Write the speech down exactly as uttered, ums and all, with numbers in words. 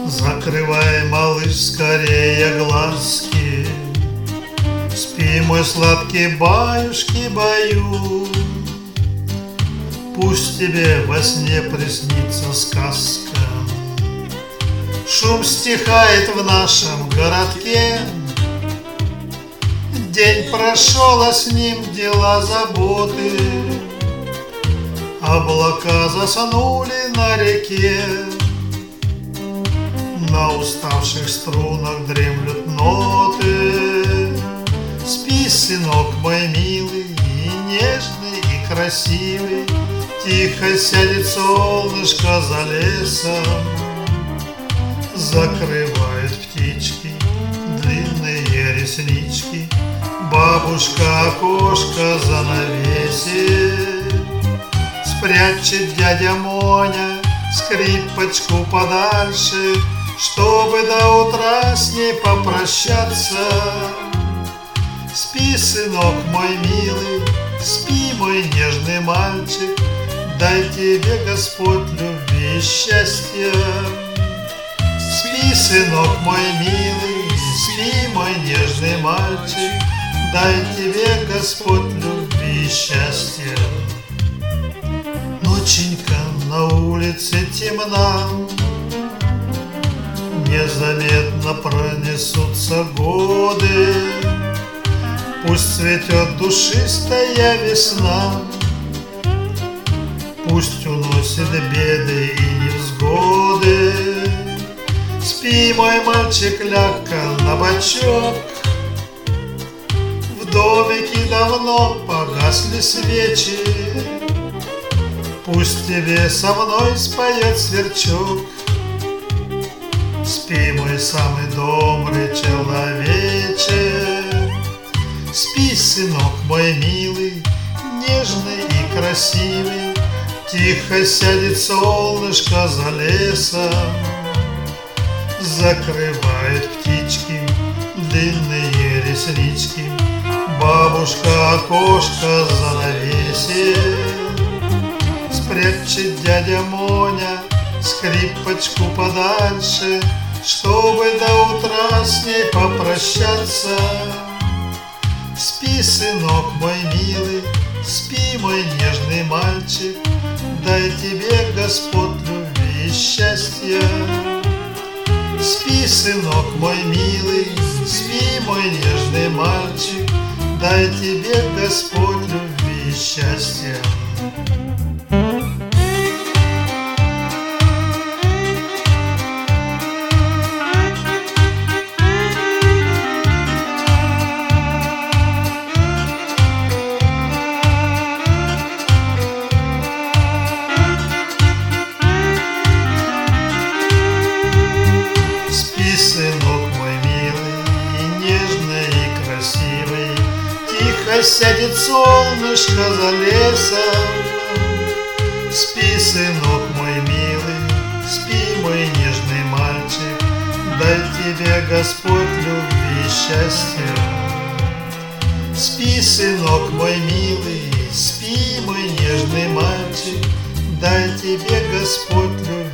Закрывай, малыш, скорее глазки, спи, мой сладкий баюшки-баю. Пусть тебе во сне приснится сказка. Шум стихает в нашем городке. День прошел, а с ним дела, заботы. Облака заснули на реке. На уставших струнах дремлют ноты. Спи, сынок мой милый, и нежный, и красивый. Тихо сядет солнышко за лесом. Закрывают птички длинные реснички. Бабушка окошко занавесит. Спрячет дядя Моня скрипочку подальше, чтобы до утра с ней попрощаться. Спи, сынок мой милый, спи, мой нежный мальчик. Дай тебе Господь любви и счастья. Спи, сынок мой милый, спи, мой нежный мальчик. Дай тебе Господь любви и счастья. Ноченька на улице темна, незаметно пронесутся годы. Пусть цветет душистая весна, пусть уносит беды и невзгоды. Спи, мой мальчик, мягко на бочок. В домике давно погасли свечи. Пусть тебе со мной споет сверчок. Спи, мой самый добрый человече. Спи, сынок мой милый, нежный и красивый. Тихо сядет солнышко за лесом. Закрывают птички длинные реснички. Бабушка окошко занавесит. Спрячет дядя Моня скрипочку подальше, чтобы до утра с ней попрощаться. Спи, сынок мой милый, спи, мой нежный мальчик. Дай тебе Господь любви и счастья. Спи, сынок мой милый, спи, мой нежный мальчик. Дай тебе Господь любви и счастья. Сынок мой милый, и нежный, и красивый. Тихо сядет солнышко за лесом. Спи, сынок мой милый, спи, мой нежный мальчик. Дай тебе Господь любви и счастья. Спи, сынок мой милый, спи, мой нежный мальчик. Дай тебе Господь любви